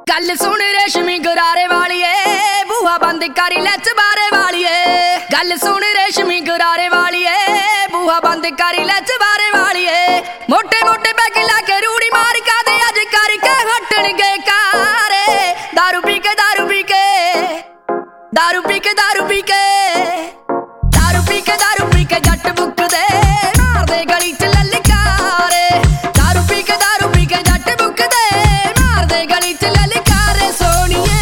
गल सुन रेशमी गरारे वालिए, बूहा बंद करी ले चबारे वालिए। गल सुन रेशमी गरारे वालिए, बूहा बंद करी ले चबारे वालिए। मोटे मोटे बैग लाके रूड़ी मार का दे अज करके हटणगे कारे। दारू पी के दारू पी के दारू पी के दारू पी के दारू पी के दारू पी के जट बुक दे मार दे गली च ललकारे। दारू पी के जट बुक दे मार दे गली च ललकारे। सोनिए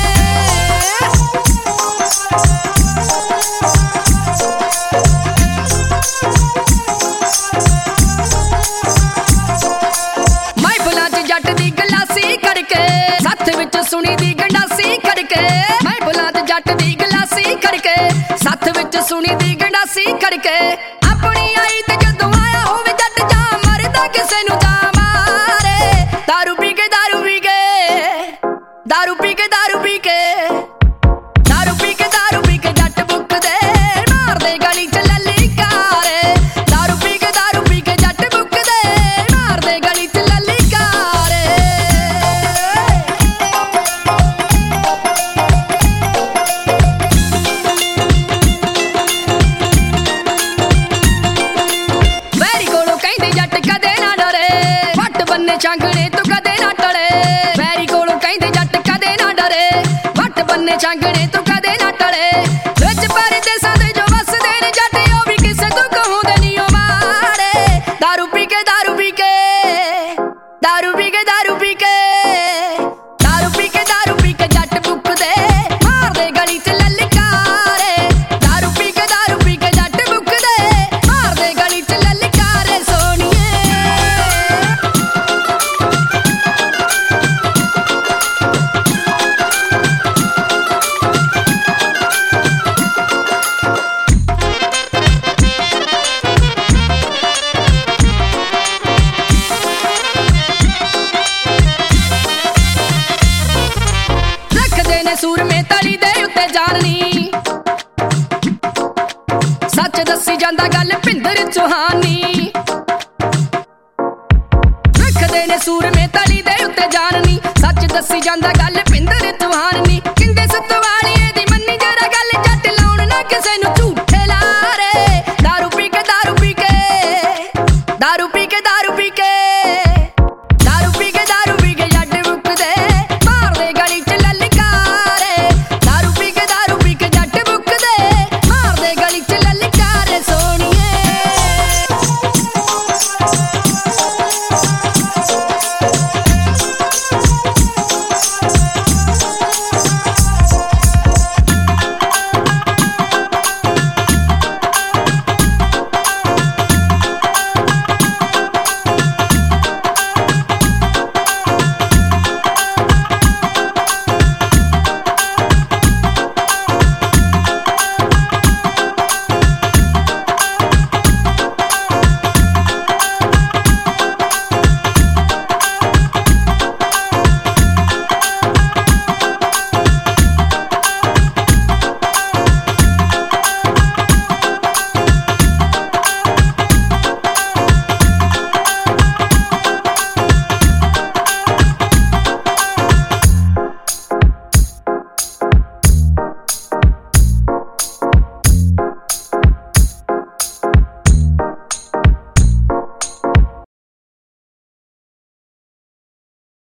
महफिलां च जट दी गलासी करके सत्थ विच सुनी दी गंडासी करके। महफिलां च जट दी गलासी करके सत्थ विच सुनी दी गंडासी करके। अपनी आई ते जदों आया होवे जट जा मरदा किसे नूं जा मारे। दारू पी के दारू पी के दारू पी के दारू पी के दारू पी के दारू पी के जट बुक दे मार दे गली च ललकारे। दारू पी के जट बुक दे मार दे गली च ललकारे। वैरी कोलों कहंदे जट कदे ना डरे, वट बन्ने छांगणे तू कदे ना टले। वैरी कोलों कहंदे जट कदे ना डरे, वट बन्ने छांगणे तू कदे ना टले। विच परदेसां दे जो वसदे ने जट ओ भी किसे तू कहूंदे नी ओ मारे। दारू पी के दारू पी के दारू पी के दारू पी के दारू पी के दारू पी के जट बुक दे मार दे गली च ललकारे। दारू पी के जट बुक दे मार दे गली च ललकारे। सोनिए रखदे ने सूर में तली दे उत्ते जाननी, सच दसी जांदा गल भिंदर चौहानी। रखदे ने सूर में तली दे उत्ते जाननी, सच दसी जांदा गल भिंदर चौहानी।